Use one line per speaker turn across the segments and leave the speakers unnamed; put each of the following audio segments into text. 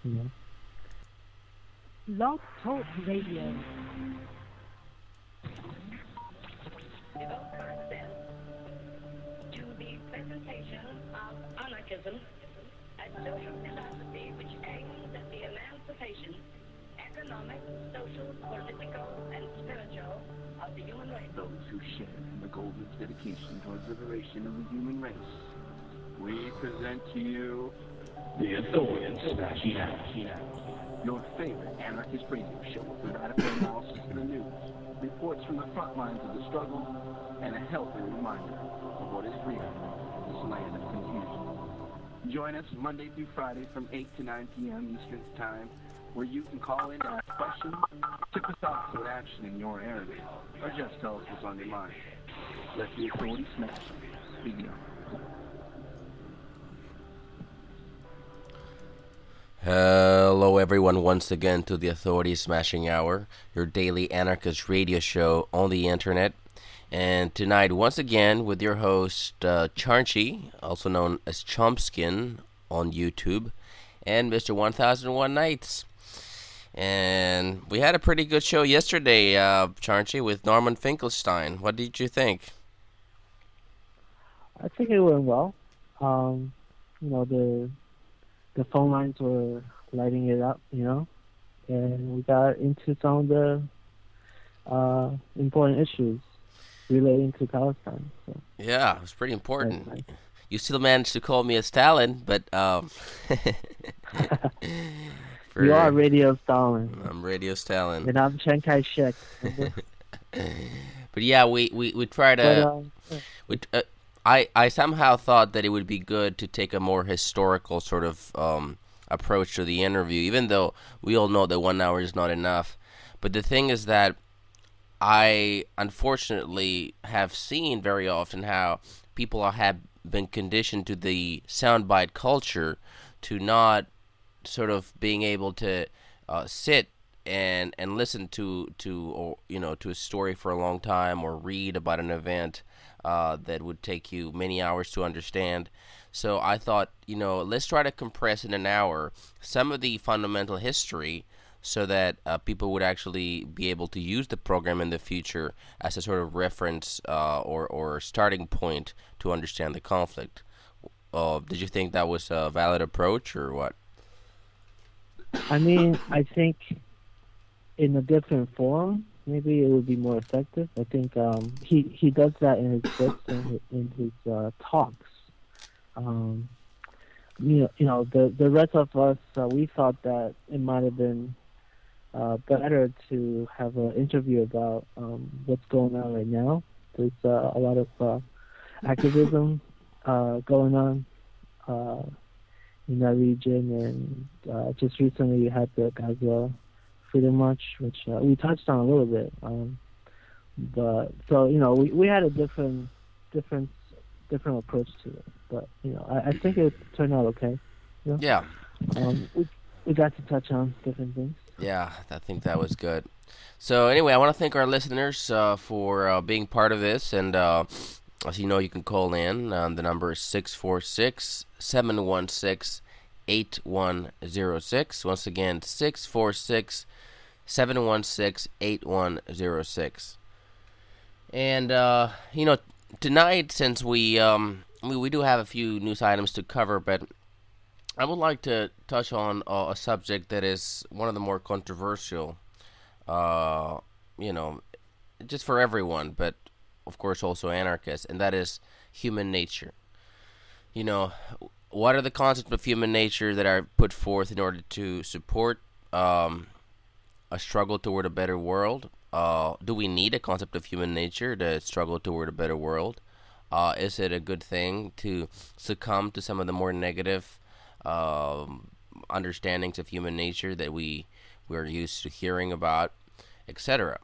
You know.
Blog Talk Radio.
To the presentation of anarchism, a social philosophy which aims at the emancipation, economic, social, political, and spiritual of the human race.
Those who share in the golden dedication towards liberation of the human race, we present to you the Authority Smashing Out, your favorite anarchist radio show with radical analysis of the news, reports from the front lines of the struggle, and a healthy reminder of what is real in this land of confusion. Join us Monday through Friday from 8 to 9 p.m. Eastern Time, where you can call in to ask questions, tip us off to an action in your area, or just tell us what's on your mind. Let the Authority Smash begin.
Hello everyone, once again to the Authority Smashing Hour, your daily anarchist radio show on the internet. And tonight, once again, with your host, Charnchy, also known as Chompskin on YouTube, and Mr. 1001 Nights. And we had a pretty good show yesterday, Charnchy, with Norman Finkelstein. What did you think?
I think it went well. The phone lines were lighting it up, and we got into some of the important issues relating to Palestine. So.
Yeah, it was pretty important. Nice. You still managed to call me a Stalin, but
you are Radio Stalin.
I'm Radio Stalin.
And I'm Chiang Kai-shek.
But yeah, we try to. I somehow thought that it would be good to take a more historical sort of approach to the interview, even though we all know that 1 hour is not enough. But the thing is that I unfortunately have seen very often how people have been conditioned to the soundbite culture, to not sort of being able to sit and listen to a story for a long time, or read about an event that would take you many hours to understand. So I thought, let's try to compress in an hour some of the fundamental history, so that people would actually be able to use the program in the future as a sort of reference or starting point to understand the conflict. Did you think that was a valid approach, or what?
I mean, I think in a different form, maybe it would be more effective. I think he does that in his books and in his talks. The rest of us, we thought that it might have been better to have an interview about what's going on right now. There's a lot of activism going on in that region, and just recently we had the Gaza Freedom March, which we touched on a little bit. But so we had a different approach to it. But I think it turned out okay.
Yeah.
We got to touch on different things.
Yeah, I think that was good. So anyway, I want to thank our listeners for being part of this, and as you know, you can call in. The number is 646-716-8106. Once again, 646-716-8106. And tonight, since we do have a few news items to cover, but I would like to touch on a subject that is one of the more controversial, just for everyone, but of course also anarchists, and that is human nature. What are the concepts of human nature that are put forth in order to support a struggle toward a better world? Do we need a concept of human nature to struggle toward a better world? Is it a good thing to succumb to some of the more negative understandings of human nature that we're used to hearing about, etc.?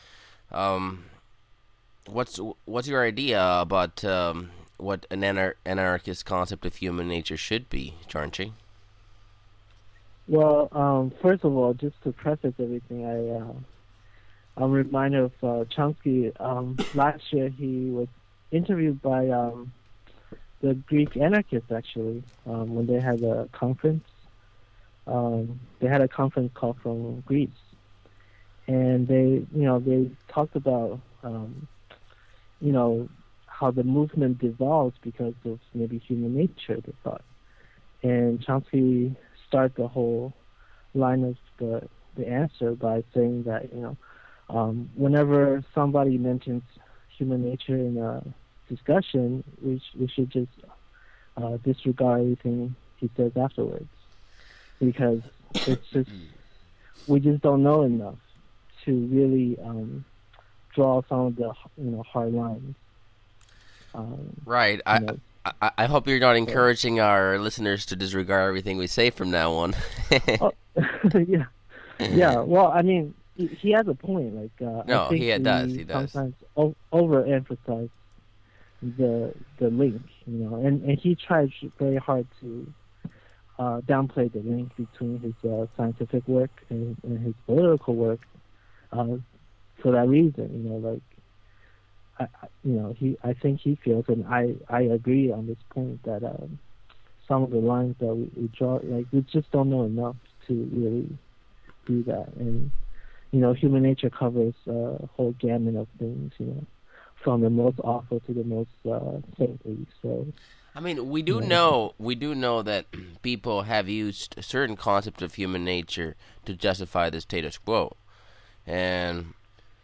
What's your idea about what an anarchist concept of human nature should be, Charnchy?
Well, first of all, just to preface everything, I'm reminded of Chomsky. Last year, he was interviewed by the Greek anarchists, actually, when they had a conference. they had a conference call from Greece, and they talked about you know how the movement devolves because of maybe human nature, they thought. And Chomsky started the whole line of the answer by saying that whenever somebody mentions human nature in a discussion, we should just disregard everything he says afterwards, because it's just we just don't know enough to really draw some of the hard lines.
Right. I hope you're not encouraging our listeners to disregard everything we say from now on.
Oh, yeah, yeah. Well, I mean, he has a point. Like,
No,
I think
he does.
we
He does.
sometimes overemphasize the link, and he tries very hard to downplay the link between his scientific work and his political work. For that reason, like. I think he feels, and I agree on this point, that some of the lines that we draw, like, we just don't know enough to really do that. And human nature covers a whole gamut of things, from the most awful to the most saintly. So,
I mean, we do know that people have used a certain concept of human nature to justify the status quo, and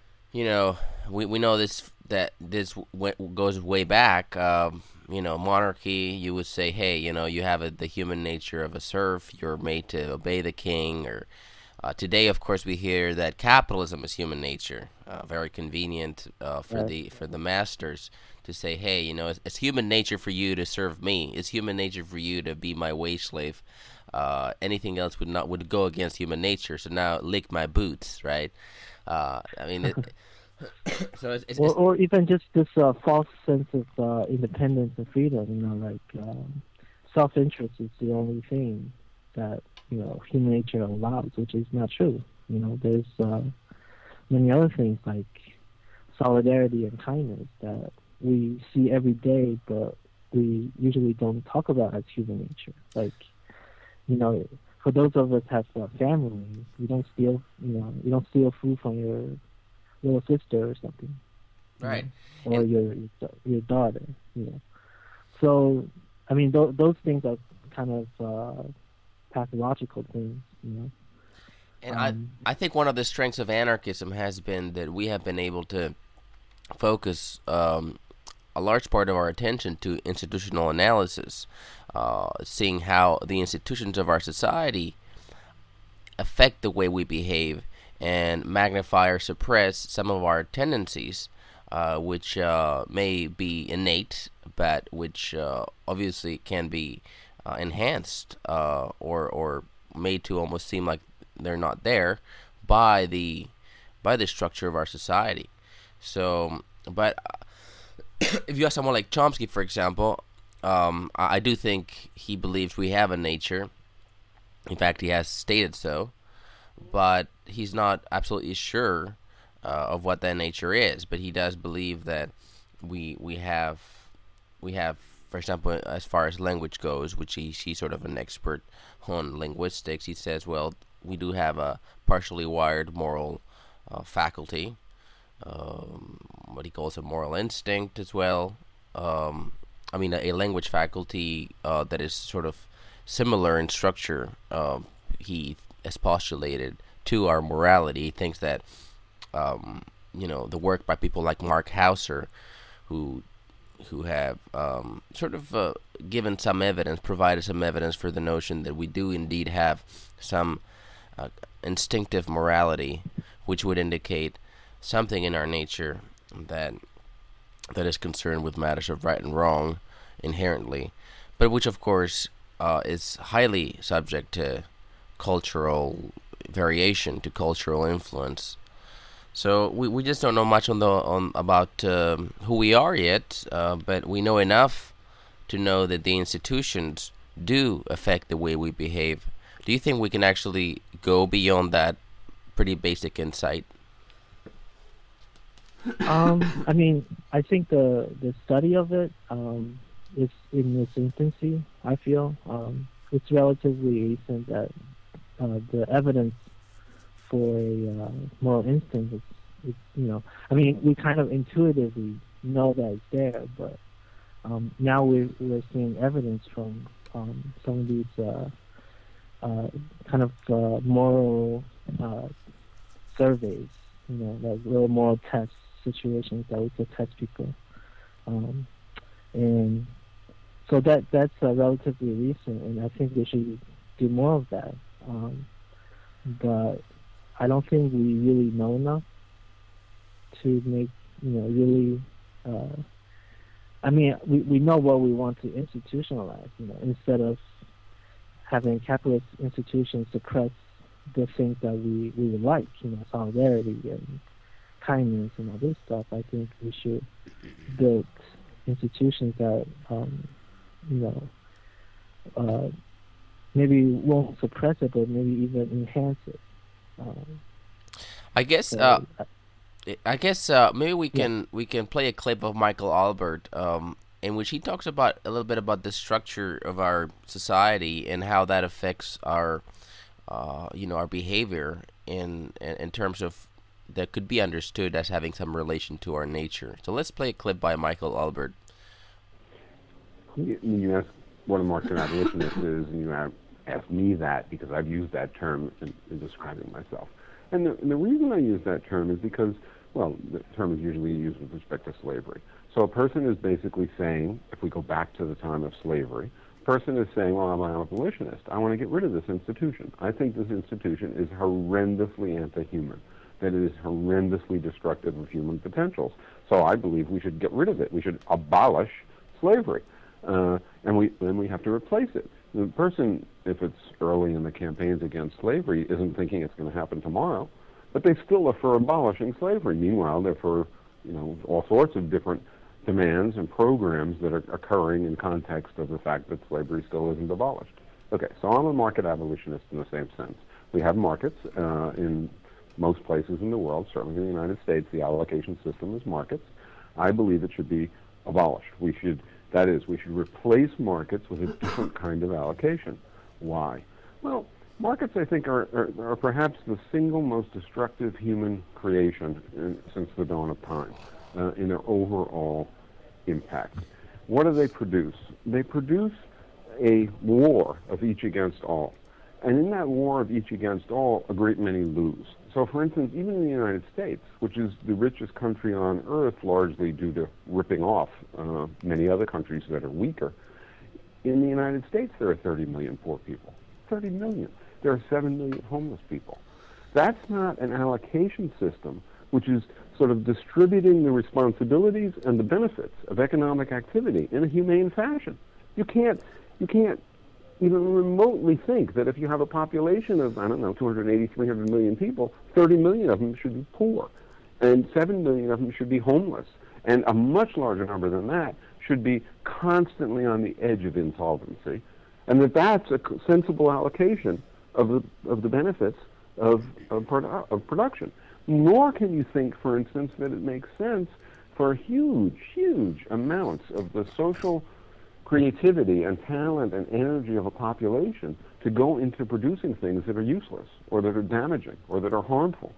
we know this. That this goes way back. Monarchy, you would say, hey, you have the human nature of a serf. You're made to obey the king. Or today, of course, we hear that capitalism is human nature. Very convenient for the masters to say, hey, it's human nature for you to serve me. It's human nature for you to be my wage slave. Anything else would go against human nature. So now lick my boots, right? I mean. So
or even just this false sense of independence and freedom, like self-interest is the only thing that human nature allows, which is not true. There's many other things like solidarity and kindness that we see every day, but we usually don't talk about as human nature. Like, for those of us who have family, you don't steal food from your little sister or something,
right?
Or your daughter, So, I mean, those things are kind of pathological things,
And I think one of the strengths of anarchism has been that we have been able to focus a large part of our attention to institutional analysis, seeing how the institutions of our society affect the way we behave and magnify or suppress some of our tendencies, which may be innate, but which obviously can be enhanced or made to almost seem like they're not there by the structure of our society. So, but if you ask someone like Chomsky, for example, I do think he believes we have a nature. In fact, he has stated so. But he's not absolutely sure of what that nature is. But he does believe that we have, for example, as far as language goes, which he's sort of an expert on linguistics. He says, well, we do have a partially wired moral faculty, what he calls a moral instinct as well. I mean, a language faculty that is sort of similar in structure. He has postulated to our morality. He thinks that the work by people like Mark Hauser, who have sort of given some evidence, provided some evidence for the notion that we do indeed have some instinctive morality, which would indicate something in our nature that is concerned with matters of right and wrong inherently, but which of course is highly subject to cultural variation, to cultural influence. So we just don't know much about who we are yet, but we know enough to know that the institutions do affect the way we behave. Do you think we can actually go beyond that pretty basic insight?
I mean, I think the study of it is in its infancy. I feel it's relatively recent that the evidence for a moral instinct is, I mean, we kind of intuitively know that it's there, but now we're seeing evidence from some of these kind of moral surveys, like little moral test situations that we could test people, and so that's relatively recent, and I think we should do more of that. But I don't think we really know enough to make, really. I mean, we know what we want to institutionalize, instead of having capitalist institutions suppress the things that we would like, solidarity and kindness and all this stuff. I think we should build institutions that, maybe won't suppress it, but maybe even enhance it.
I guess maybe we can play a clip of Michael Albert, in which he talks about a little bit about the structure of our society and how that affects our our behavior in terms of that could be understood as having some relation to our nature. So let's play a clip by Michael Albert.
You ask what a Marxian abolitionist is, and you ask me that because I've used that term in describing myself. And the reason I use that term is because, well, the term is usually used with respect to slavery. So a person is basically saying, if we go back to the time of slavery, a person is saying, well, I'm an abolitionist. I want to get rid of this institution. I think this institution is horrendously anti-human, that it is horrendously destructive of human potentials. So I believe we should get rid of it. We should abolish slavery. And we have to replace it. The person, if it's early in the campaigns against slavery, isn't thinking it's going to happen tomorrow, but they still are for abolishing slavery. Meanwhile, they're for all sorts of different demands and programs that are occurring in context of the fact that slavery still isn't abolished. Okay, so I'm a market abolitionist in the same sense. We have markets in most places in the world, certainly in the United States. The allocation system is markets. I believe it should be abolished. We should replace markets with a different kind of allocation. Why? Well, markets, I think, are perhaps the single most destructive human creation since the dawn of time in their overall impact. What do they produce? They produce a war of each against all. And in that war of each against all, a great many lose. So, for instance, even in the United States, which is the richest country on earth, largely due to ripping off many other countries that are weaker, in the United States there are 30 million poor people. 30 million. There are 7 million homeless people. That's not an allocation system which is sort of distributing the responsibilities and the benefits of economic activity in a humane fashion. You can't even remotely think that if you have a population of, 280, 300 million people, 30 million of them should be poor, and 7 million of them should be homeless, and a much larger number than that should be constantly on the edge of insolvency, and that's a sensible allocation of the benefits of production. Nor can you think, for instance, that it makes sense for huge amounts of the social creativity and talent and energy of a population to go into producing things that are useless or that are damaging or that are harmful.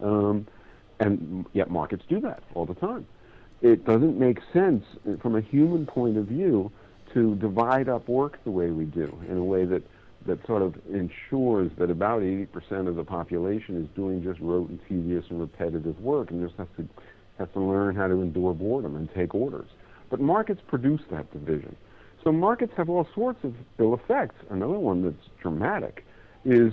And yet markets do that all the time. It doesn't make sense from a human point of view to divide up work the way we do, in a way that sort of ensures that about 80% of the population is doing just rote and tedious and repetitive work and just has to learn how to endure boredom and take orders. But markets produce that division. So markets have all sorts of ill effects. Another one that's dramatic is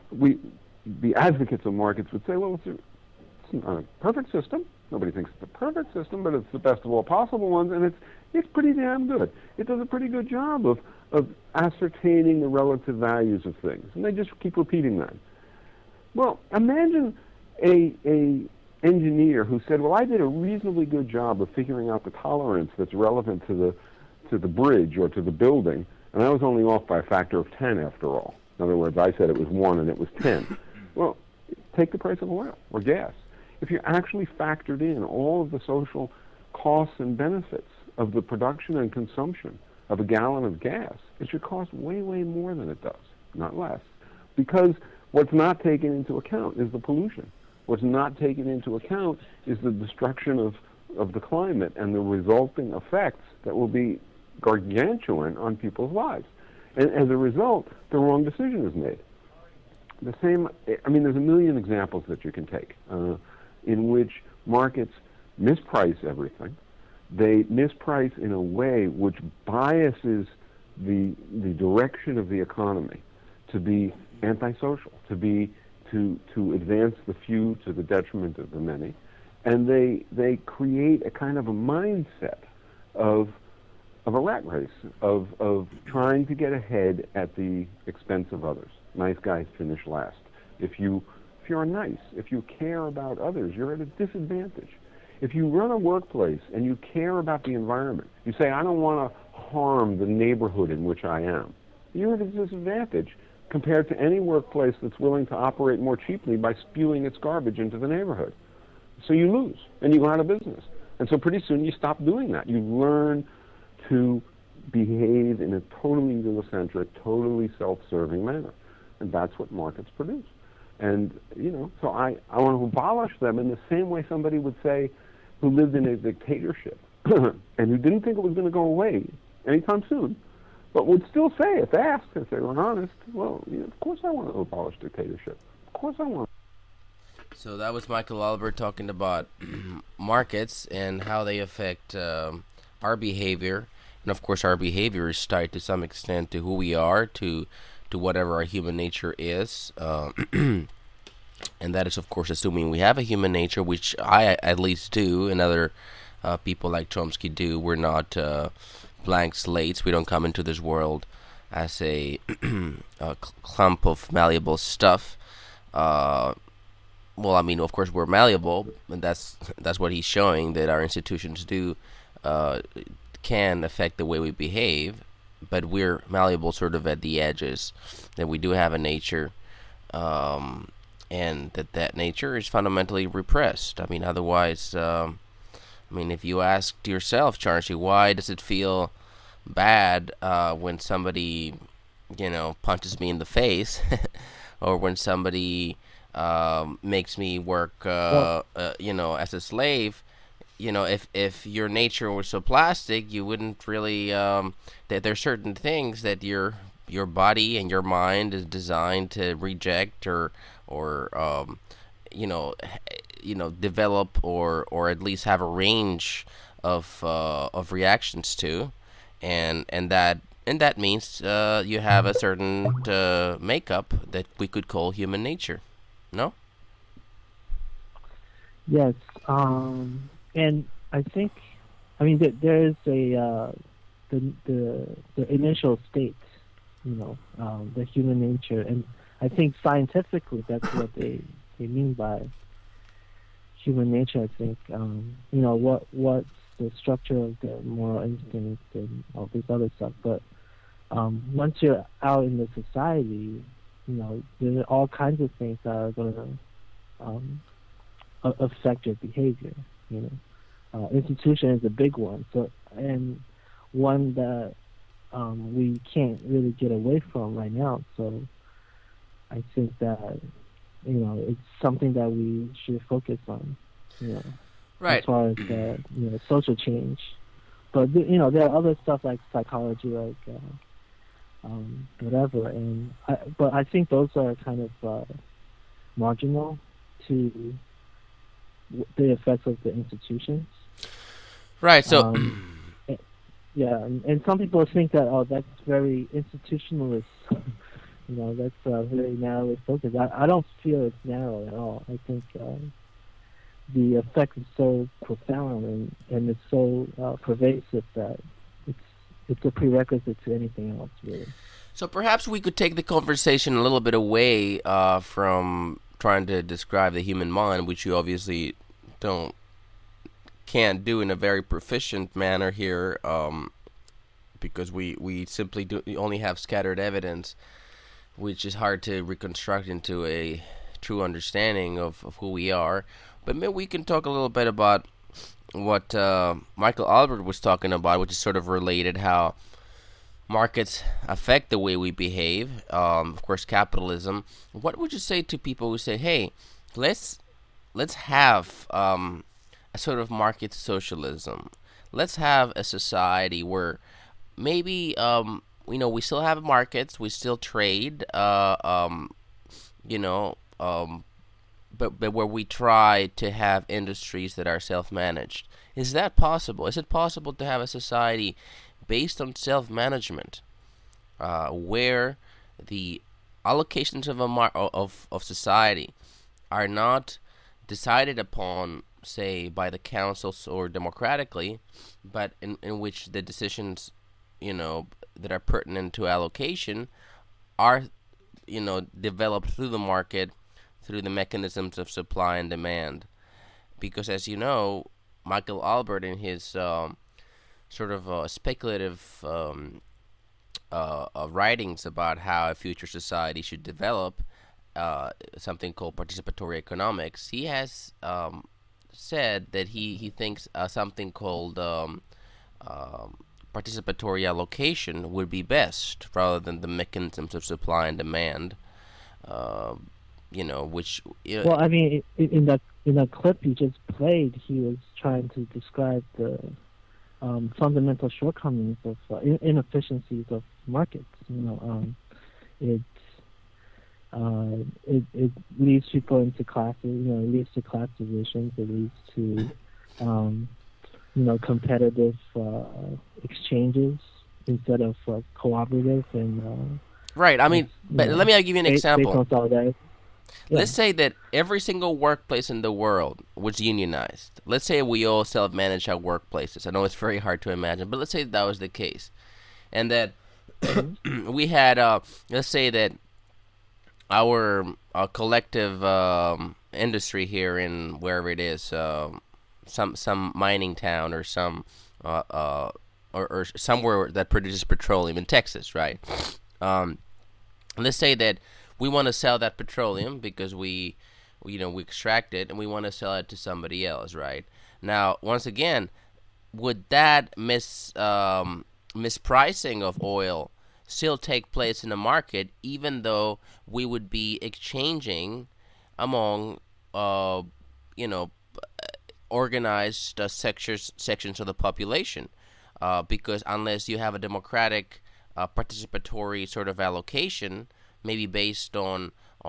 the advocates of markets would say, well, it's not a perfect system. Nobody thinks it's a perfect system, but it's the best of all possible ones, and it's pretty damn good. It does a pretty good job of ascertaining the relative values of things, and they just keep repeating that. Well, imagine a engineer who said, well, I did a reasonably good job of figuring out the tolerance that's relevant to the bridge or to the building, and I was only off by a factor of 10 after all. In other words, I said it was 1 and it was 10. Well, take the price of oil or gas. If you actually factored in all of the social costs and benefits of the production and consumption of a gallon of gas, it should cost way more than it does, not less. Because What's not taken into account is the pollution. What's not taken into account is the destruction of the climate and the resulting effects that will be gargantuan on people's lives. And as a result, the wrong decision is made. The same, I mean, there's a million examples that you can take in which markets misprice everything. They misprice in a way which biases the direction of the economy to be antisocial, to advance the few to the detriment of the many, and they create a kind of a mindset of a rat race, of trying to get ahead at the expense of others. Nice guys finish last. If you're nice, if you care about others, you're at a disadvantage. If you run a workplace and you care about the environment, you say, I don't want to harm the neighborhood in which I am, you're at a disadvantage compared to any workplace that's willing to operate more cheaply by spewing its garbage into the neighborhood. So you lose, and you go out of business. And so pretty soon you stop doing that. You learn to behave in a totally egocentric, totally self-serving manner. And that's what markets produce. And, so I want to abolish them in the same way somebody would say who lived in a dictatorship and who didn't think it was going to go away anytime soon, but would still say, if asked, if they were honest, well, of course I want to abolish dictatorship. Of course I want.
So that was Michael Albert talking about markets and how they affect our behavior. And, of course, our behavior is tied to some extent to who we are, to whatever our human nature is. And that is, of course, assuming we have a human nature, which I at least do, and other people like Chomsky do. We're not blank slates. We don't come into this world as a clump of malleable stuff. Well, I mean, of course, we're malleable, and that's what he's showing, that our institutions do can affect the way we behave, but we're malleable sort of at the edges, that we do have a nature, and that nature is fundamentally repressed. I mean, otherwise, if you asked yourself, Charlie, why does it feel bad when somebody, punches me in the face, or when somebody makes me work, as a slave? If your nature was so plastic, you wouldn't really. That there's certain things that your body and your mind is designed to reject or develop or at least have a range of reactions to, and that means you have a certain makeup that we could call human nature. No?
Yes. And I think, there is the initial state, the human nature, and I think scientifically that's what they mean by human nature. I think, what's the structure of the moral instinct and all this other stuff. But once you're out in the society, there are all kinds of things that are going to affect your behavior. Institution is a big one. So, and one that we can't really get away from right now. So, I think that it's something that we should focus on.
Right.
As far as social change. But there are other stuff like psychology, like whatever. And but I think those are kind of marginal to the effects of the institutions.
Right. So,
yeah, and some people think that that's very institutionalist. That's very narrowly focused. I don't feel it's narrow at all. I think the effect is so profound and it's so pervasive that it's a prerequisite to anything else, really.
So perhaps we could take the conversation a little bit away from trying to describe the human mind, which you obviously can't do in a very proficient manner here, because we simply only have scattered evidence, which is hard to reconstruct into a true understanding of who we are. But maybe we can talk a little bit about what Michael Albert was talking about, which is sort of related, how markets affect the way we behave. Of course, capitalism. What would you say to people who say, "Hey, let's have a sort of market socialism. Let's have a society where maybe we still have markets, we still trade, you know, but where we try to have industries that are self-managed." Is that possible? Is it possible to have a society based on self-management, where the allocations of of society are not decided upon, say, by the councils or democratically, but in which the decisions, that are pertinent to allocation are, developed through the market, through the mechanisms of supply and demand. Because as you know, Michael Albert in his sort of speculative writings about how a future society should develop, something called participatory economics, he has said that he thinks something called participatory allocation would be best rather than the mechanisms of supply and demand. Which
Well, I mean, in that clip you just played, he was trying to describe the fundamental shortcomings of inefficiencies of markets. It leads people into classes. It leads to class divisions. It leads to competitive exchanges instead of cooperative and.
Right. I mean, but let me give you an example.
Based on solidarity. Yeah.
Let's say that every single workplace in the world was unionized. Let's say we all self-manage our workplaces. I know it's very hard to imagine, but let's say that was the case. And that we had, let's say that our collective industry here in wherever it is, some mining town or some or somewhere that produces petroleum in Texas, right? Let's say that we want to sell that petroleum because we extract it and we want to sell it to somebody else, right? Now, once again, would that mispricing of oil still take place in the market, even though we would be exchanging among, organized sections of the population? Because unless you have a democratic, participatory sort of allocation, maybe based on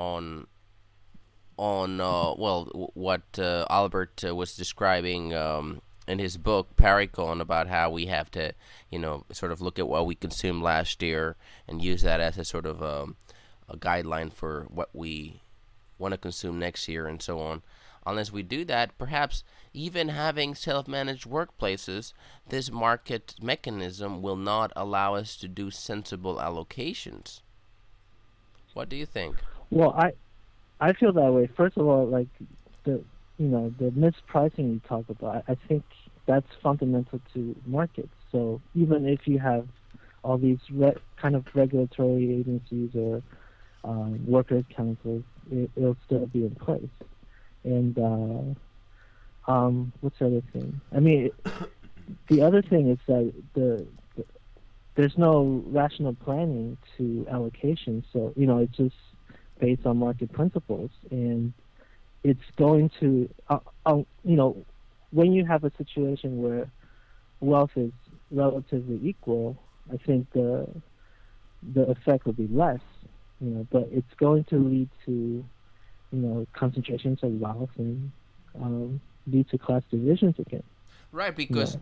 what Albert was describing in his book Paricon, about how we have to sort of look at what we consumed last year and use that as a sort of a guideline for what we want to consume next year and so on. Unless we do that, perhaps even having self-managed workplaces, this market mechanism will not allow us to do sensible allocations. What do you think?
Well, I feel that way. First of all, like the mispricing you talk about, I think that's fundamental to markets. So even if you have all these kind of regulatory agencies or workers' councils, it'll still be in place. And what's the other thing? I mean, the other thing is that there's no rational planning to allocation, so it's just based on market principles, and it's going to when you have a situation where wealth is relatively equal, I think the effect will be less, but it's going to lead to concentrations of wealth and lead to class divisions again.
Right, because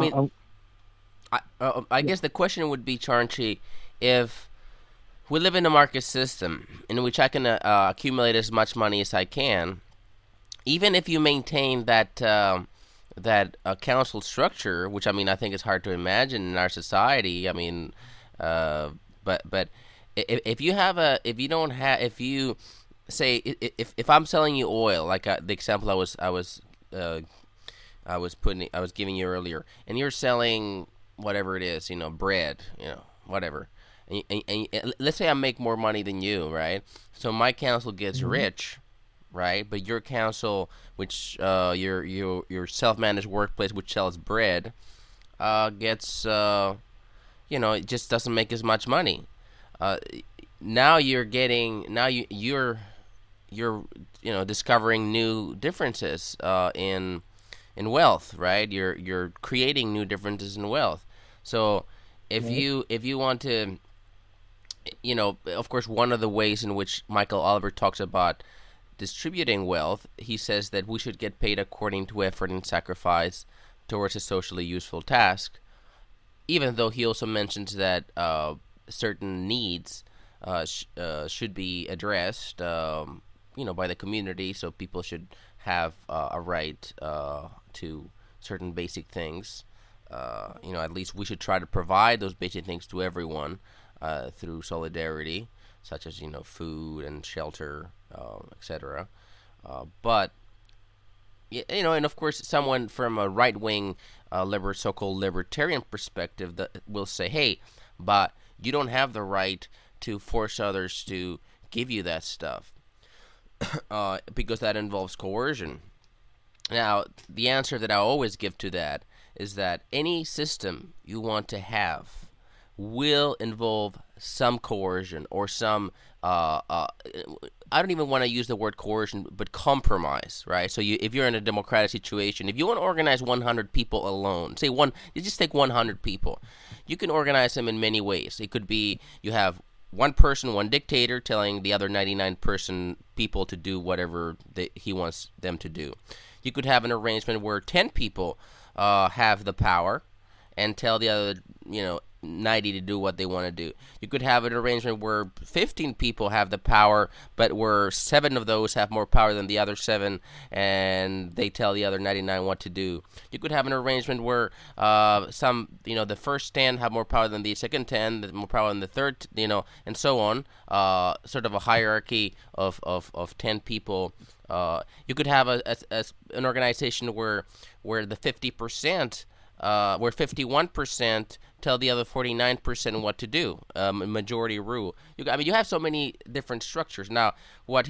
I guess the question would be, Charnchi, if we live in a market system in which I can accumulate as much money as I can, even if you maintain that council structure, which I think is hard to imagine in our society. But if you say if I'm selling you oil, like the example I was giving you earlier, and you're selling whatever it is, bread, whatever. And let's say I make more money than you, right? So my council gets rich, right? But your council, which your self-managed workplace, which sells bread, gets it just doesn't make as much money. Now you're discovering new differences in wealth, right? You're creating new differences in wealth. So if you want to, of course, one of the ways in which Michael Oliver talks about distributing wealth, he says that we should get paid according to effort and sacrifice towards a socially useful task, even though he also mentions that certain needs should be addressed, by the community. So people should have a right to certain basic things. At least we should try to provide those basic things to everyone through solidarity, such as food and shelter, etc. But and of course, someone from a right-wing, so-called libertarian perspective that will say, "Hey, but you don't have the right to force others to give you that stuff because that involves coercion." Now, the answer that I always give to that is that any system you want to have will involve some coercion or some I don't even want to use the word coercion, but compromise, right? So if you're in a democratic situation, if you want to organize 100 people alone, you just take 100 people, you can organize them in many ways. It could be you have one person, one dictator telling the other 99 people to do whatever he wants them to do. You could have an arrangement where 10 people have the power and tell the other, 90 to do what they want to do. You could have an arrangement where 15 people have the power, but where 7 of those have more power than the other 7, and they tell the other 99 what to do. You could have an arrangement where the first 10 have more power than the second 10, more power than the third, and so on. Sort of a hierarchy of 10 people. You could have an organization where the 50%, where 51% tell the other 49% what to do, majority rule. You have so many different structures. Now, what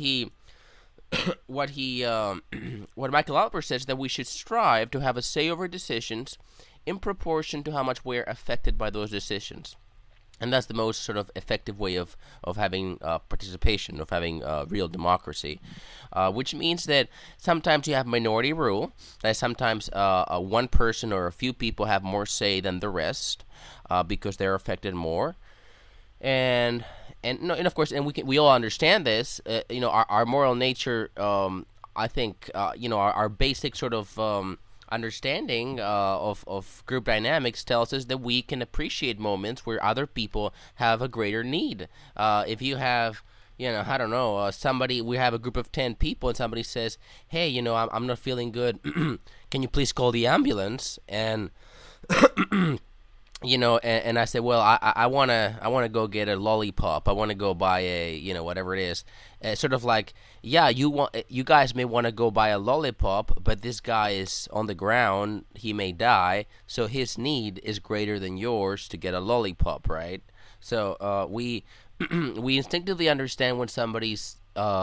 Michael Oliver says is that we should strive to have a say over decisions in proportion to how much we're affected by those decisions. And that's the most sort of effective way of having participation, of having real democracy, which means that sometimes you have minority rule, that sometimes one person or a few people have more say than the rest because they're affected more. And of course, and we all understand this, our moral nature, I think, our basic sort of understanding of group dynamics tells us that we can appreciate moments where other people have a greater need. If you have, I don't know, we have a group of 10 people and somebody says, "Hey, I'm not feeling good. Can you please call the ambulance?" And and I said, well, I wanna go get a lollipop. I want to go buy a, whatever it is. Sort of like, yeah, you guys may want to go buy a lollipop, but this guy is on the ground. He may die, so his need is greater than yours to get a lollipop, right? So we we instinctively understand when somebody's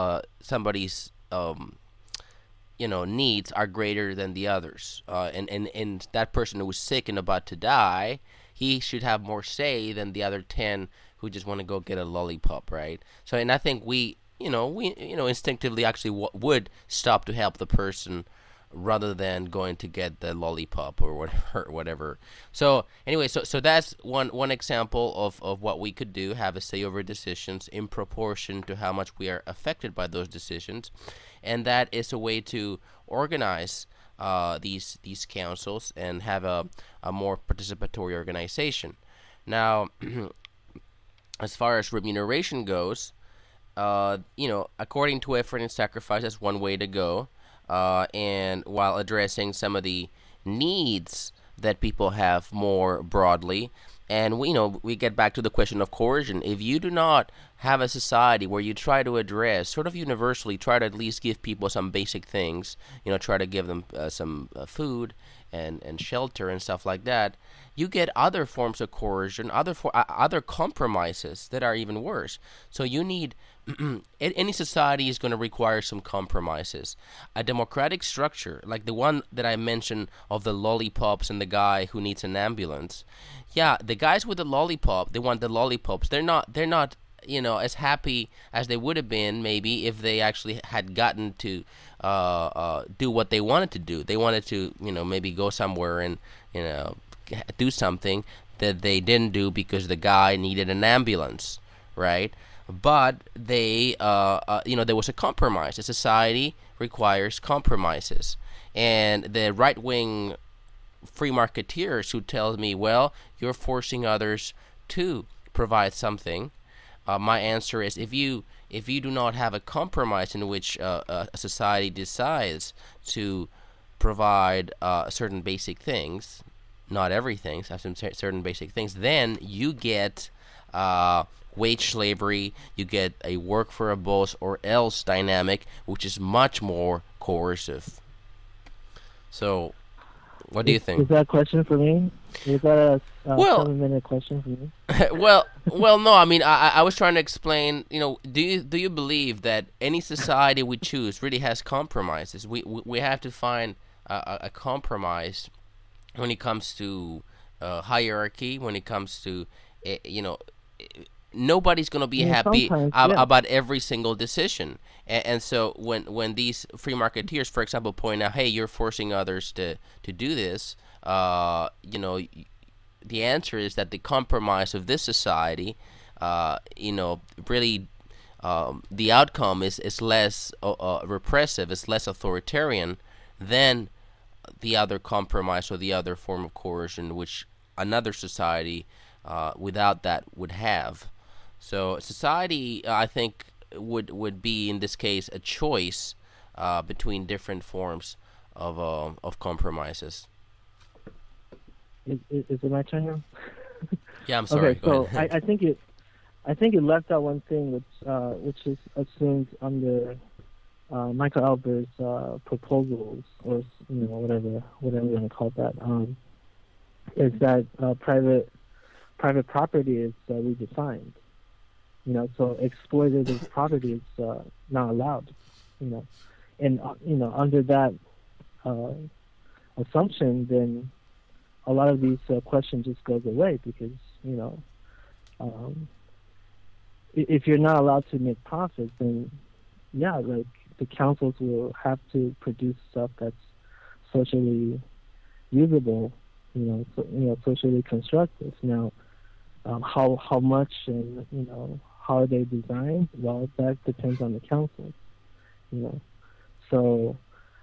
needs are greater than the others, and that person who is sick and about to die, he should have more say than the other 10 who just want to go get a lollipop, right? So, and I think we instinctively actually would stop to help the person rather than going to get the lollipop or whatever. So anyway, so that's one example of what we could do, have a say over decisions in proportion to how much we are affected by those decisions, and that is a way to organize these councils and have a more participatory organization. Now, as far as remuneration goes, according to effort and sacrifice, that's one way to go. And while addressing some of the needs that people have more broadly, and we get back to the question of coercion. If you do not have a society where you try to address, sort of universally, try to at least give people some basic things, try to give them some food and shelter and stuff like that, you get other forms of coercion, other compromises that are even worse. So you need any society is going to require some compromises. A democratic structure like the one that I mentioned of the lollipops and the guy who needs an ambulance. Yeah, the guys with the lollipop, they want the lollipops. They're not as happy as they would have been maybe if they actually had gotten to do what they wanted to do. They wanted to, maybe go somewhere and, do something that they didn't do because the guy needed an ambulance, right? But they, there was a compromise. A society requires compromises. And the right-wing free marketeers who tell me, well, you're forcing others to provide something. My answer is, if you do not have a compromise in which a society decides to provide certain basic things, not everything, some certain basic things, then you get wage slavery, you get a work for a boss or else dynamic, which is much more coercive. So, what do you think?
Is that a question for me? Is that a 7-minute question for me?
well, no. I mean, I was trying to explain. Do you believe that any society we choose really has compromises? We have to find a compromise when it comes to hierarchy. When it comes to nobody's going to be happy about every single decision. And so when these free marketeers, for example, point out, hey, you're forcing others to do this, the answer is that the compromise of this society, really the outcome is less repressive, is less authoritarian than the other compromise or the other form of coercion which another society without that would have. So society, I think, would be in this case a choice between different forms of compromises.
Is it my turn now?
Yeah, I'm sorry.
Okay, so I think it left out one thing which is assumed under Michael Albert's proposals, or whatever you want to call that. Is that private property is redefined. So exploitative property is not allowed. And under that assumption, then a lot of these questions just goes away because if you're not allowed to make profits, then like the councils will have to produce stuff that's socially usable, socially constructive. Now, how much and how are they designed? Well, that depends on the council. So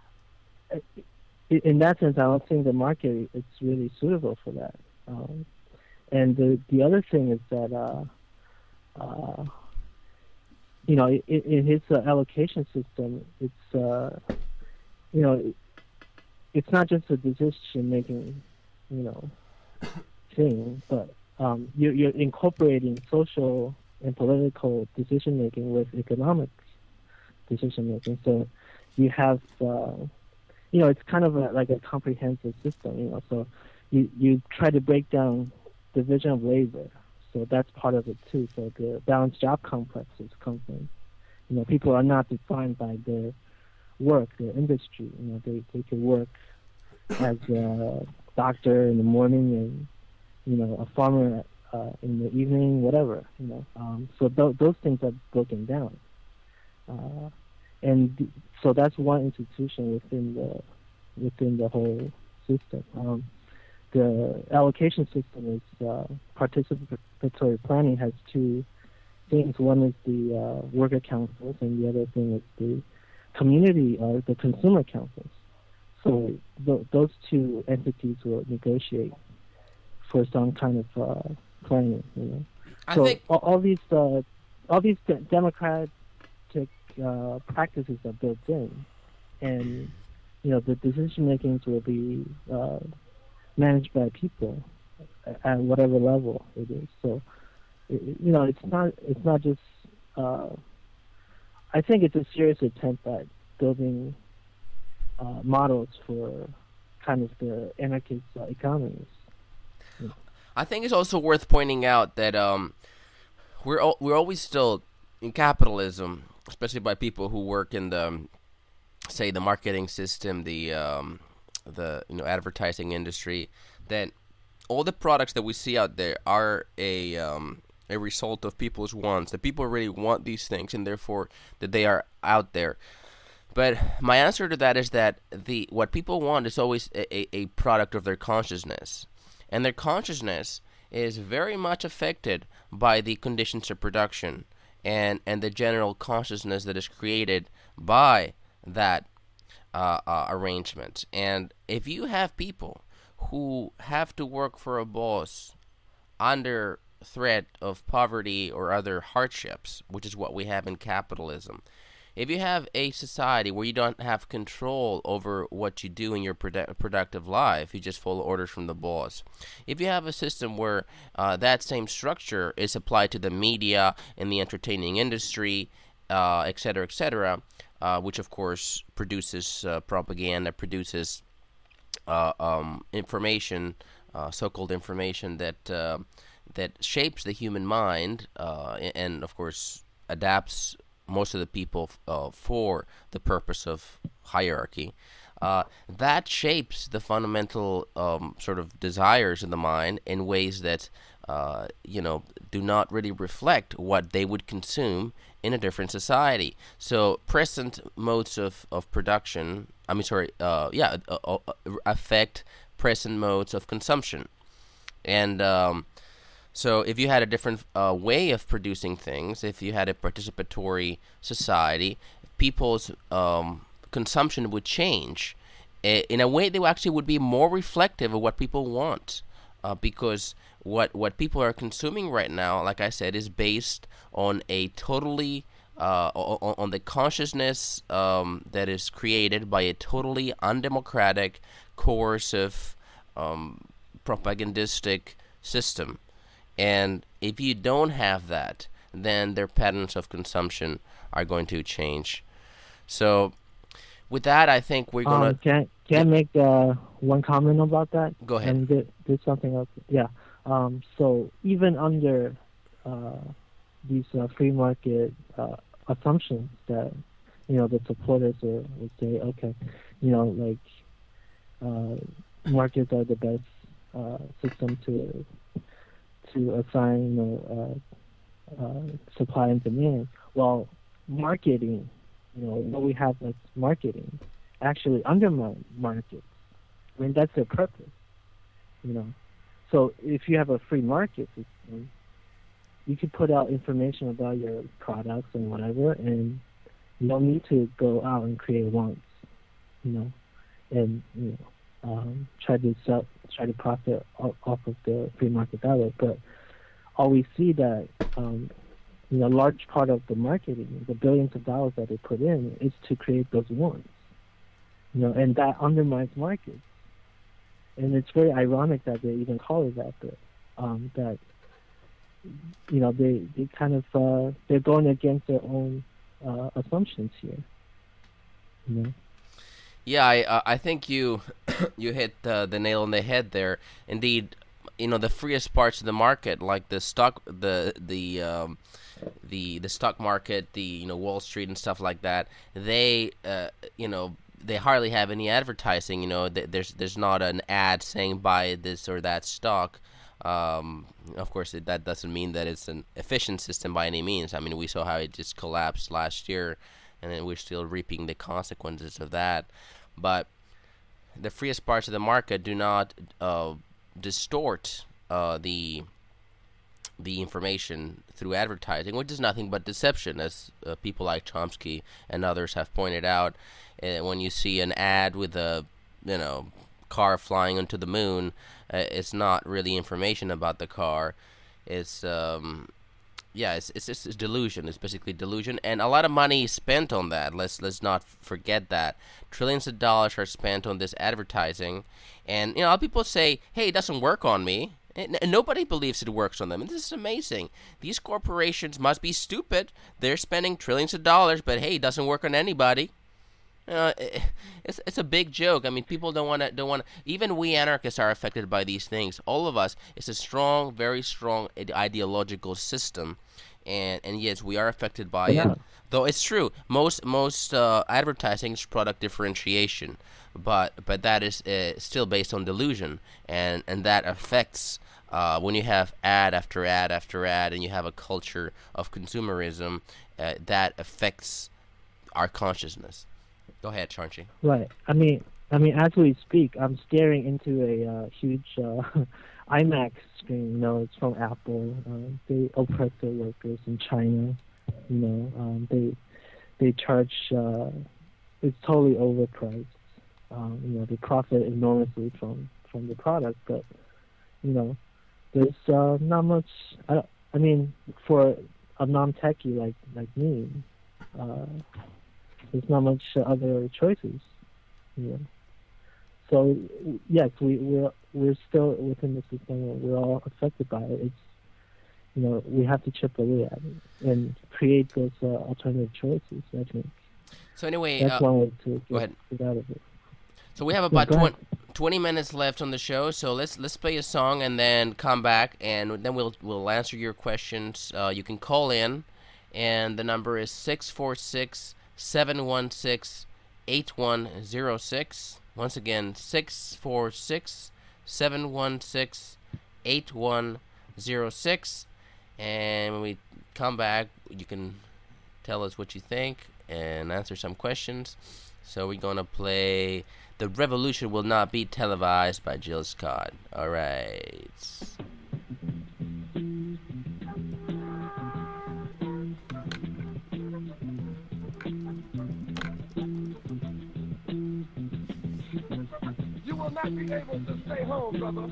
in that sense, I don't think the market is really suitable for that. And the other thing is that in his allocation system, it's not just a decision-making, thing, but you're incorporating social and political decision-making with economic decision-making. So you have, it's kind of like a comprehensive system, so you try to break down division of labor. So that's part of it too. So the balanced job complexes come from, people are not defined by their work, their industry. They could work as a doctor in the morning and, a farmer in the evening, whatever, So those things are broken down. And so that's one institution within the whole system. The allocation system is participatory planning has two things. One is the worker councils, and the other thing is the community or the consumer councils. So those two entities will negotiate for some kind of planning.
I think
all these democratic practices are built in, and the decision makings will be managed by people at whatever level it is. So, it's not just. I think it's a serious attempt at building models for kind of the anarchist economies.
I think it's also worth pointing out that we're always still in capitalism, especially by people who work in the, say, the marketing system, the advertising industry, that all the products that we see out there are a result of people's wants. That people really want these things, and therefore that they are out there. But my answer to that is that what people want is always a product of their consciousness, and their consciousness is very much affected by the conditions of production and the general consciousness that is created by that arrangement. And if you have people who have to work for a boss under threat of poverty or other hardships, which is what we have in capitalism, if you have a society where you don't have control over what you do in your productive life, you just follow orders from the boss. If you have a system where that same structure is applied to the media and the entertaining industry, etc., which of course produces propaganda, produces information, so-called information that shapes the human mind, and of course adapts most of the people for the purpose of hierarchy, that shapes the fundamental sort of desires in the mind in ways that do not really reflect what they would consume in a different society. So present modes of production, affect present modes of consumption. And so if you had a different way of producing things, if you had a participatory society, people's consumption would change in a way that actually would be more reflective of what people want, because what people are consuming right now, like I said, is based on a totally on the consciousness that is created by a totally undemocratic, coercive, propagandistic system. And if you don't have that, then their patterns of consumption are going to change. So with that, I think we're going to...
Can I make one comment about that?
Go ahead.
And do something else. Yeah. So even under these free market assumptions that, the supporters would say, okay, markets are the best system to assign supply and demand. Well, marketing, what we have as marketing actually undermine markets. I mean, that's their purpose, So if you have a free market system, you could put out information about your products and whatever, and you don't need to go out and create wants, and try to profit off of the free market that way. But always see that a large part of the marketing, the billions of dollars that they put in, is to create those wants, and that undermines markets. And it's very ironic that they even call it that, but that they kind of they're going against their own assumptions here.
Yeah, I think you hit the nail on the head there. Indeed, the freest parts of the market, like the stock, the stock market, Wall Street and stuff like that, they they hardly have any advertising. There's not an ad saying buy this or that stock. Of course, that doesn't mean that it's an efficient system by any means. I mean, we saw how it just collapsed last year, and then we're still reaping the consequences of that. But the freest parts of the market do not distort the information through advertising, which is nothing but deception, as people like Chomsky and others have pointed out. When you see an ad with a car flying into the moon, it's not really information about the car. It's it's delusion. It's basically delusion, and a lot of money is spent on that. Let's not forget that trillions of dollars are spent on this advertising, and a lot of people say, "Hey, it doesn't work on me." And nobody believes it works on them. And this is amazing. These corporations must be stupid. They're spending trillions of dollars, but hey, it doesn't work on anybody. it's a big joke. I mean, people don't want to. Even we anarchists are affected by these things. All of us. It's a strong, very strong ideological system, and yes, we are affected by
Yeah.
it. Though it's true, most advertising is product differentiation, but that is still based on delusion, and that affects. When you have ad after ad after ad, and you have a culture of consumerism, that affects our consciousness. Go ahead, Charnchi.
Right. As we speak, I'm staring into a huge IMAX screen. It's from Apple. They oppress their workers in China. They charge. It's totally overpriced. They profit enormously from the product, but there's not much. For a non-techie like me, there's not much other choices. So yes, we're still within the system. We're all affected by it. It's we have to chip away at it and create those alternative choices. I think.
So anyway,
that's one way to
go ahead.
Get out of it.
So we have about 20 minutes left on the show. So let's play a song and then come back, and then we'll answer your questions. You can call in, and the number is 646-716-8106. Once again, 646-716-8106. And when we come back, you can tell us what you think and answer some questions. So we're going to play The Revolution Will Not Be Televised by Jill Scott. All right.
You will not be able to stay home, brother.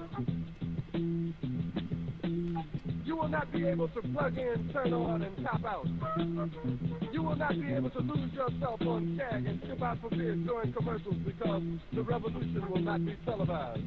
You will not be able to plug in, turn on, and tap out. You will not be able to lose yourself on Shag and skip out for beer during commercials because the revolution will not be televised.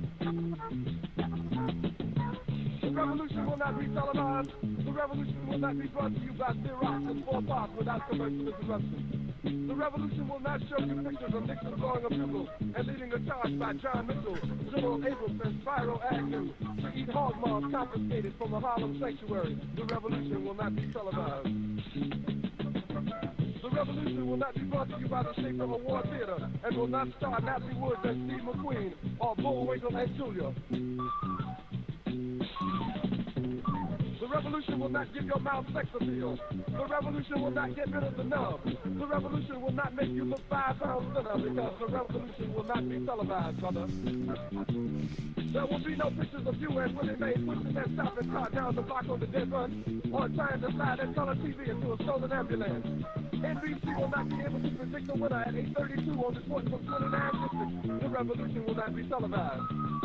The revolution will not be televised. The revolution will not be brought to you by Xerox and 4 parts without commercial interruption. The revolution will not show you pictures of Nixon blowing a bugle and leading a charge by John Mitchell, General Abrams, and Spyro Agnew to eat hog maws confiscated from the Harlem Sanctuary. The revolution will not be televised. The revolution will not be brought to you by the Shape of a War Theater and will not star Natalie Woods and Steve McQueen or Bullwinkle and Julia. The revolution will not give your mouth sex appeal. The revolution will not get rid of the nub. The revolution will not make you look 5 pounds thinner because the revolution will not be televised, brother. There will be no pictures of you and Willie Mae pushing that shopping cart down the block on the dead run or trying to slide that color TV into a stolen ambulance. NBC will not be able to predict the winner at 8:32 on the sports from 29 districts. The revolution will not be televised.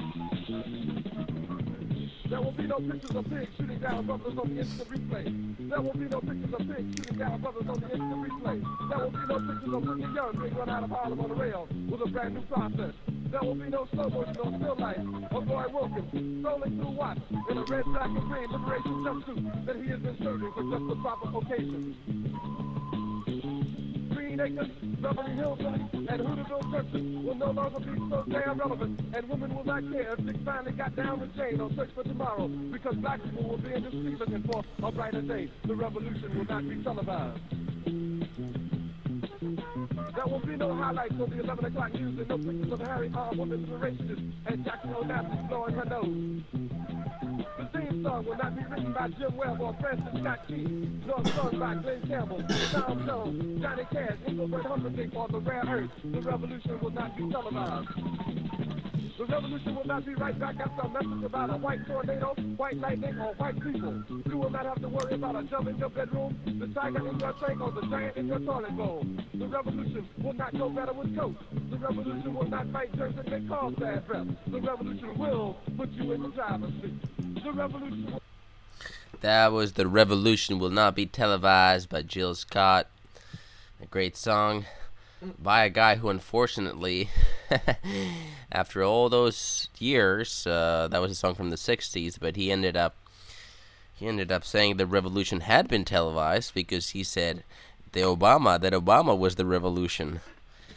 There will be no pictures of pigs shooting down brothers on the instant replay. There will be no pictures of pigs shooting down brothers on the instant replay. There will be no pictures of Whitney Young being run out of Harlem on the rail with a brand new process. There will be no slow motion or still life of Roy Wilkins strolling through Watts in a red, black, and green liberation jumpsuit that he has been serving for just the proper occasion. Green Acres, Beverly Hillbilly, and Hooterville churches will no longer be so damn relevant, and women will not care if Dick finally got down with Jane on Search for Tomorrow, because black people will be in the street looking for a brighter day. The revolution will not be televised. There will be no highlights on the 11 o'clock news and no pictures of Harry Arm on the liberationists and Jackson Onassis blowing her nose. The theme song will not be written by Jim Webb or Francis Scott Key, nor sung by Glenn Campbell, Tom Jones, Johnny Cash, Engelbert Humperdinck, or The Rare Earth. The revolution will not be televised. The revolution will not be right back after a message about a white tornado, white lightning, or white people. You will not have to worry about a jump in your bedroom, the tiger in your tank, or the giant in your toilet bowl. The revolution will not go better with coats. The revolution will not fight germs and make calls bad breath. The revolution will put you in the driver's seat. The revolution will...
That was The Revolution Will Not Be Televised by Jill Scott. A great song by a guy who unfortunately, after all those years, that was a song from the 60s, but he ended up saying the revolution had been televised because he said that Obama was the revolution.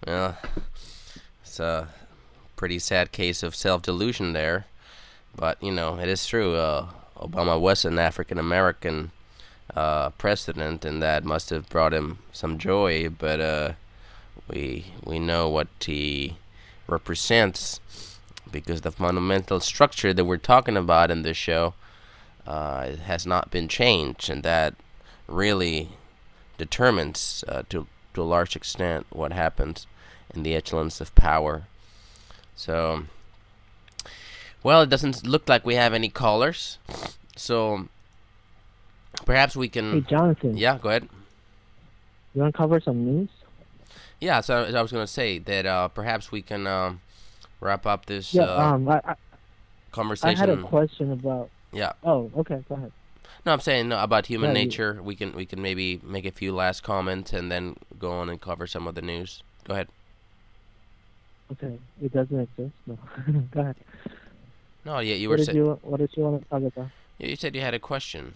Yeah, it's a pretty sad case of self-delusion there. But, it is true. Obama was an African-American president, and that must have brought him some joy. But we know what he represents, because the fundamental structure that we're talking about in this show has not been changed, and that really determines to a large extent what happens in the echelons of power. So, well, it doesn't look like we have any callers, so perhaps we can...
Hey, Jonathan.
Yeah, go ahead.
You want to cover some news?
Yeah, so I was going to say that perhaps we can wrap up this conversation.
I had a question about...
Yeah.
Oh, okay, go ahead.
No, I'm saying about human nature. We can maybe make a few last comments and then go on and cover some of the news. Go ahead.
Okay, it doesn't exist. No, go ahead.
No, yeah, you were saying.
What did you want to talk about?
Yeah, you said you had a question.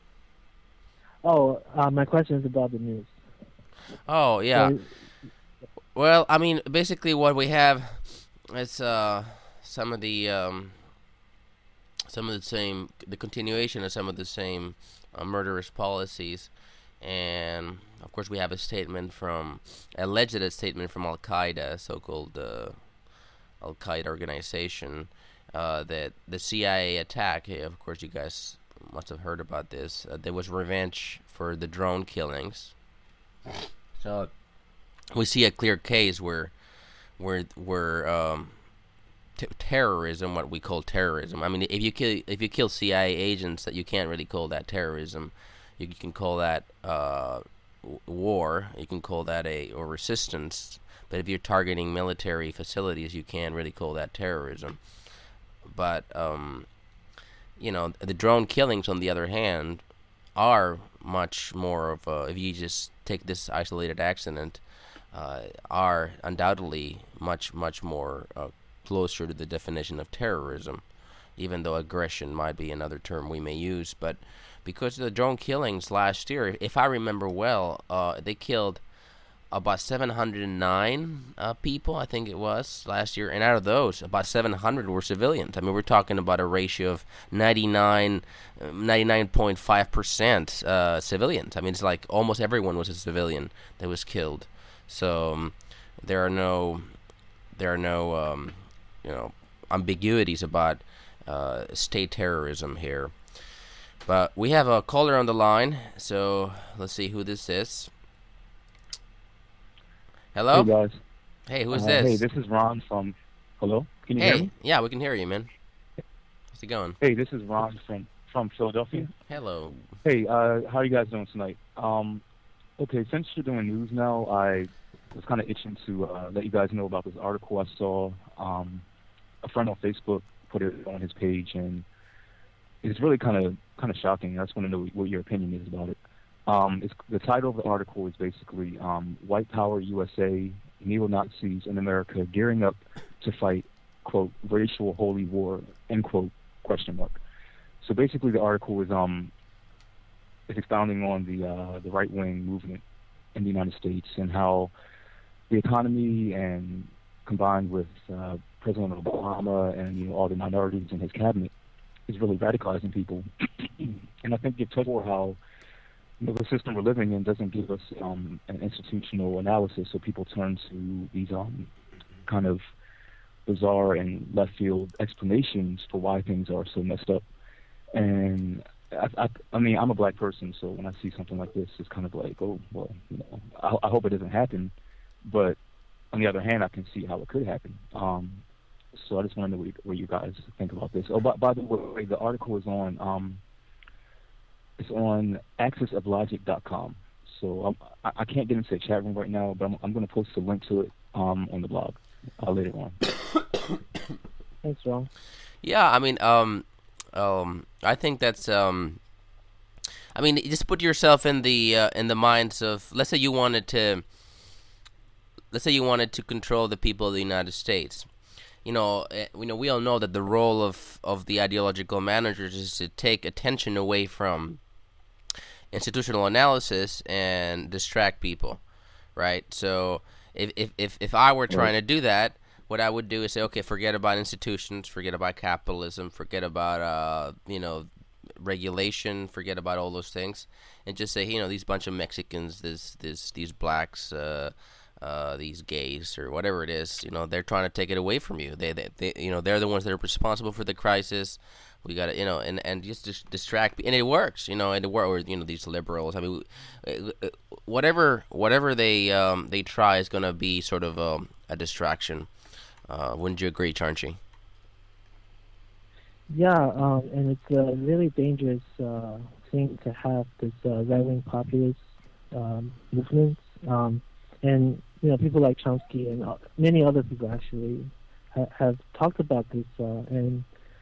Oh, my question is about the news.
Oh, yeah. Well, I mean, basically, what we have is some of the same, the continuation of some of the same murderous policies, and of course, we have a alleged statement from Al Qaeda, so-called Al Qaeda organization, that the CIA attack. Of course, you guys must have heard about this. There was revenge for the drone killings. So we see a clear case where terrorism, what we call terrorism. I mean, if you kill CIA agents, that you can't really call that terrorism. You can call that war. You can call that or resistance. But if you're targeting military facilities, you can't really call that terrorism. But the drone killings, on the other hand, are much more of if you just take this isolated accident, are undoubtedly much more closer to the definition of terrorism, even though aggression might be another term we may use. But because of the drone killings last year, if I remember well, they killed about 709 people, I think it was, last year. And out of those, about 700 were civilians. I mean, we're talking about a ratio of 99.5% civilians. I mean, it's like almost everyone was a civilian that was killed. So there are no ambiguities about state terrorism here. But we have a caller on the line, so let's see who this is. Hello?
Hey, guys.
Hey, who is this?
Hey, this is Ron from... Hello? Can you hear me?
Yeah, we can hear you, man. How's it going?
Hey, this is Ron from Philadelphia.
Hello.
Hey, how are you guys doing tonight? Okay, since you're doing news now, I was kind of itching to let you guys know about this article I saw. A friend on Facebook put it on his page, and it's really kind of shocking. I just want to know what your opinion is about it. The title of the article is basically White Power USA, Neo-Nazis in America gearing up to fight, quote, racial holy war, end quote, question mark. So basically the article is expounding on the right-wing movement in the United States and how the economy, and combined with President Obama and all the minorities in his cabinet, is really radicalizing people. And I think it touched on how the system we're living in doesn't give us an institutional analysis, so people turn to these kind of bizarre and left field explanations for why things are so messed up. And I mean, I'm a black person, so when I see something like this, it's kind of like, oh, well, I hope it doesn't happen. But on the other hand, I can see how it could happen. So I just want to know what you guys think about this. Oh, by the way, the article is on it's on axisoflogic.com. So I can't get into the chat room right now, but I'm going to post a link to it on the blog later on.
Thanks, Ron.
Yeah, I mean, I think that's. I mean, just put yourself in the minds of. Let's say you wanted to control the people of the United States. We all know that the role of the ideological managers is to take attention away from institutional analysis and distract people, right? So if I were trying to do that, what I would do is say, okay, forget about institutions, forget about capitalism, forget about regulation, forget about all those things, and just say, these bunch of Mexicans, these blacks, these gays or whatever it is, they're trying to take it away from you. They they're the ones that are responsible for the crisis. We got to, and just distract, and it works, and it works. Or these liberals. I mean, whatever they try is going to be sort of a distraction. Wouldn't you agree, Charnchi?
Yeah, and it's a really dangerous thing to have this right-wing populist movements, and people like Chomsky and many other people actually have talked about this, and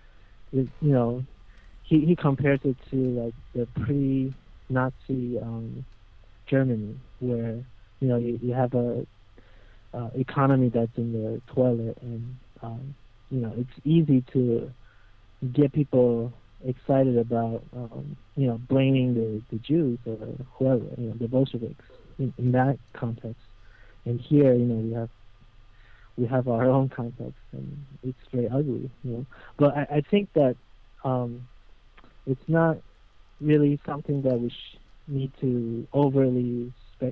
he compares it to like the pre-Nazi Germany, where you have a economy that's in the toilet, and it's easy to get people excited about blaming the Jews or whoever, the Bolsheviks in that context. And here, we have our own context, and it's very ugly, But I think that it's not really something that we need to overly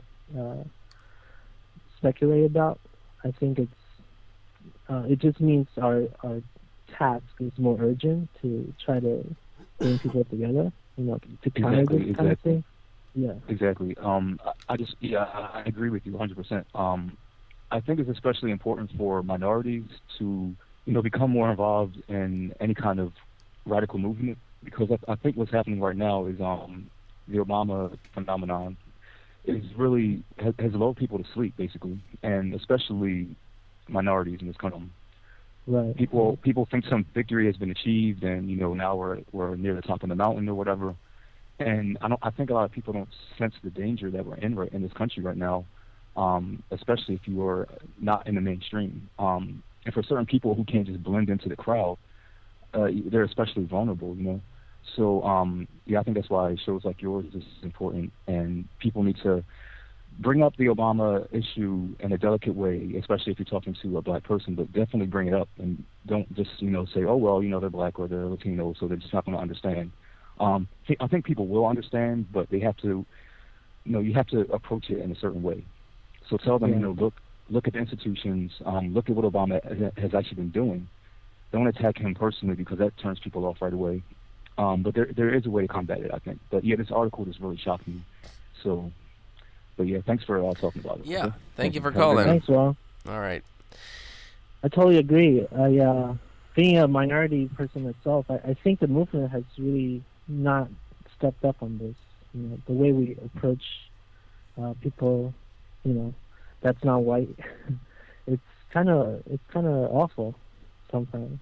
speculate about. I think it just means our task is more urgent to try to bring people together, to counter this kind of thing. Yeah.
Exactly. I agree with you 100%. I think it's especially important for minorities to, become more involved in any kind of radical movement, because I think what's happening right now is the Obama phenomenon is really has lulled people to sleep, basically, and especially minorities in this country.
Right.
People think some victory has been achieved, and now we're near the top of the mountain or whatever. And I think a lot of people don't sense the danger that we're in this country right now, especially if you are not in the mainstream. And for certain people who can't just blend into the crowd, they're especially vulnerable, So, I think that's why shows like yours is important, and people need to bring up the Obama issue in a delicate way, especially if you're talking to a black person, but definitely bring it up, and don't just, say, oh, well, they're black or they're Latino, so they're just not going to understand. I think people will understand, but they have to, you have to approach it in a certain way. So tell them, look at the institutions, look at what Obama has actually been doing. Don't attack him personally, because that turns people off right away. But there is a way to combat it, I think. But this article just really shocked me. So, but thanks for talking about it.
Yeah,
okay?
thank you for calling.
Thanks, Ron.
All right.
I totally agree. Being a minority person myself, I think the movement has really not stepped up on this. The way we approach people, that's not white. it's kind of awful sometimes.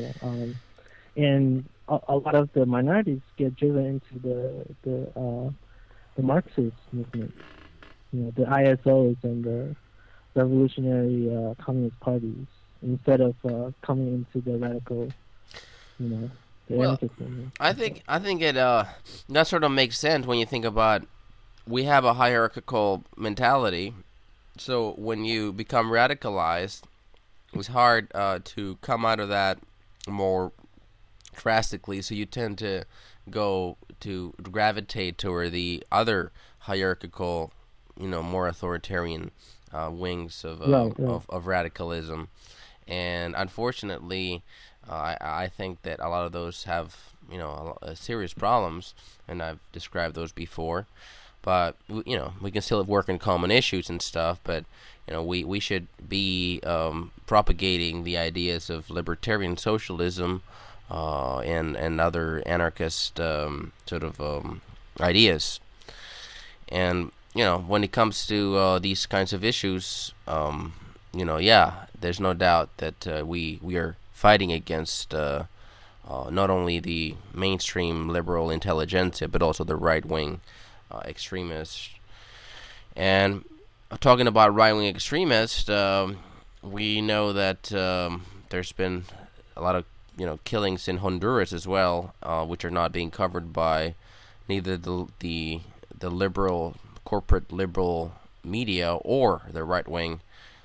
And a lot of the minorities get driven into the Marxist movement. The ISOs and the revolutionary communist parties, instead of coming into the radical, the anarchist movement.
I think it that sort of makes sense when you think about, we have a hierarchical mentality, so when you become radicalized, it's hard to come out of that more drastically, so you tend to gravitate toward the other hierarchical, more authoritarian wings of radicalism. And unfortunately, I think that a lot of those have, serious problems, and I've described those before. But, we can still work in common issues and stuff, but, we should be propagating the ideas of libertarian socialism and other anarchist sort of ideas. And, when it comes to these kinds of issues, there's no doubt that we are fighting against not only the mainstream liberal intelligentsia, but also the right-wing extremists. And talking about right-wing extremists, we know that there's been a lot of killings in Honduras as well, which are not being covered by neither the liberal corporate liberal media or the right-wing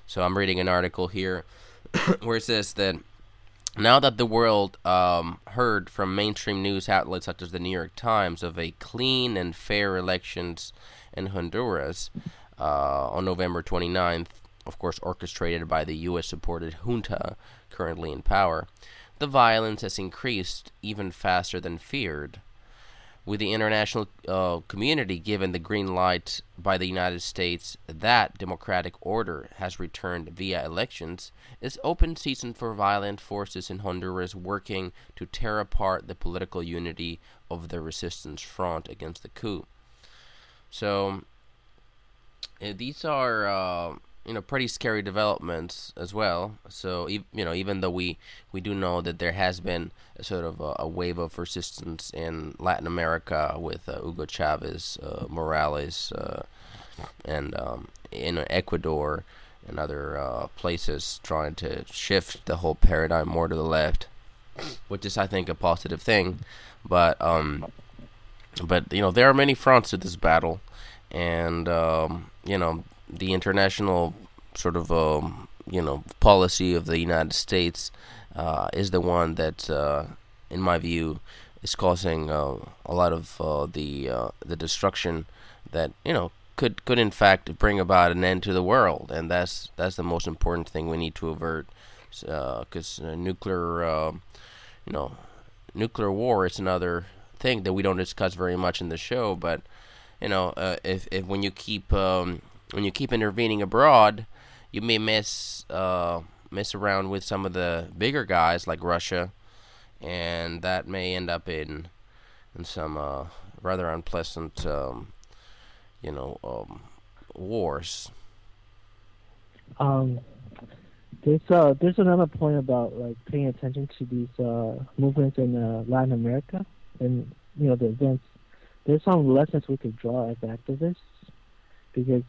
So I'm reading an article here where it says that now that the world heard from mainstream news outlets such as the New York Times of a clean and fair elections in Honduras on November 29th, of course orchestrated by the U.S.-supported junta currently in power, the violence has increased even faster than feared. With the international community given the green light by the United States that democratic order has returned via elections, it's open season for violent forces in Honduras working to tear apart the political unity of the resistance front against the coup. So these are pretty scary developments as well. So even though we do know that there has been a sort of a wave of resistance in Latin America with Hugo Chavez, Morales, and in Ecuador and other places trying to shift the whole paradigm more to the left, which is, I think, a positive thing. But there are many fronts to this battle, and the international sort of policy of the United States is the one that, in my view, is causing a lot of the destruction that could in fact bring about an end to the world, and that's the most important thing we need to avert, because nuclear war is another thing that we don't discuss very much in the show, but if when you keep intervening abroad, you may mess around with some of the bigger guys like Russia, and that may end up in some rather unpleasant wars.
There's another point about paying attention to these movements in Latin America and the events. There's some lessons we could draw as activists, because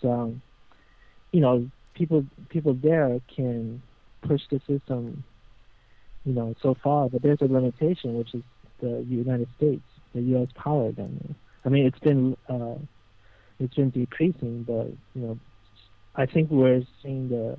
people there can push the system so far, but there's a limitation, which is the United States, the U.S. power down there. I mean, it's been decreasing, but I think we're seeing the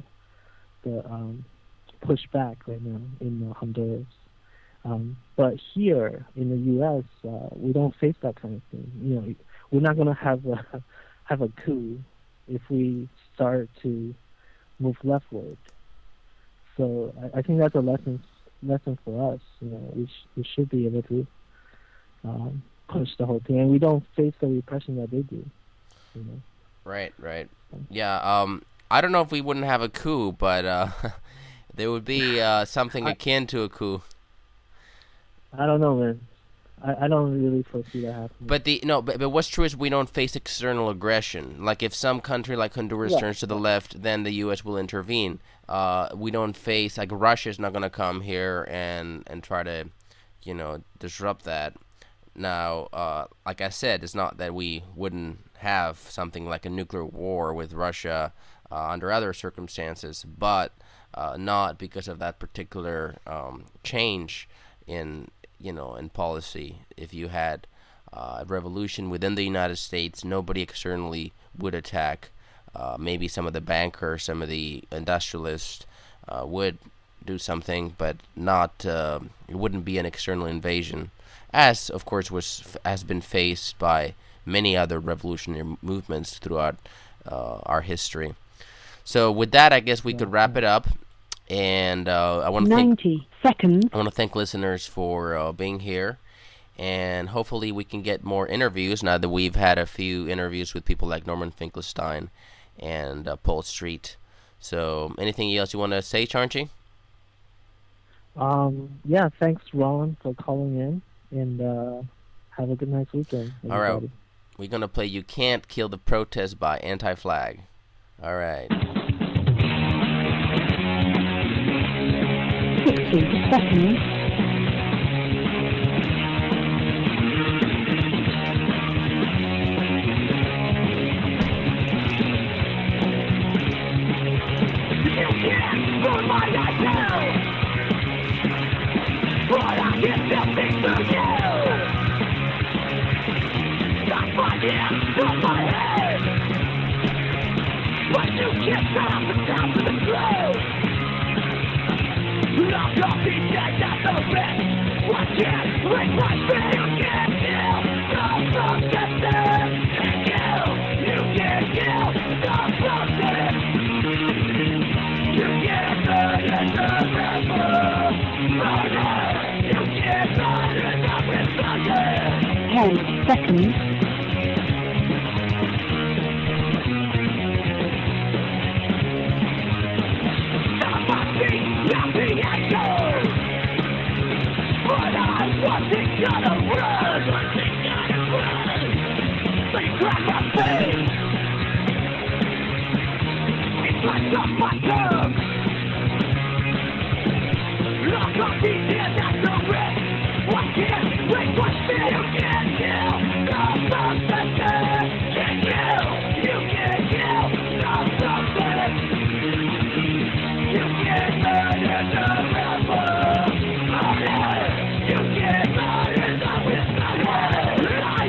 pushback right now in Honduras. But here in the U.S., we don't face that kind of thing. We're not going to have a coup if we start to move leftward. So I think that's a lesson for us. We should be able to push the whole thing, and we don't face the repression that they do.
Right. Yeah. I don't know if we wouldn't have a coup, but there would be something akin to a coup.
I don't know, man. I don't really foresee that happening.
But what's true is we don't face external aggression. Like if some country like Honduras turns to the left, then the U.S. will intervene. We don't face, like, Russia's not going to come here and try to, disrupt that. Now, like I said, it's not that we wouldn't have something like a nuclear war with Russia under other circumstances, but not because of that particular change in policy. If you had a revolution within the United States, nobody externally would attack. Maybe some of the bankers, some of the industrialists would do something, but not. It wouldn't be an external invasion, as of course has been faced by many other revolutionary movements throughout our history. So with that, I guess we could wrap it up. And I want to
90 seconds.
I want to thank listeners for being here, and hopefully we can get more interviews now that we've had a few interviews with people like Norman Finkelstein and Paul Street. So, anything else you want to say, Charnchi?
Yeah, thanks, Ron, for calling in, and have a good nice weekend, everybody.
All right, we're gonna play "You Can't Kill the Protest" by Anti-Flag. All right.
60 seconds.
But you can't stop the top of the
Seconds.
Gonna run. They grab my face.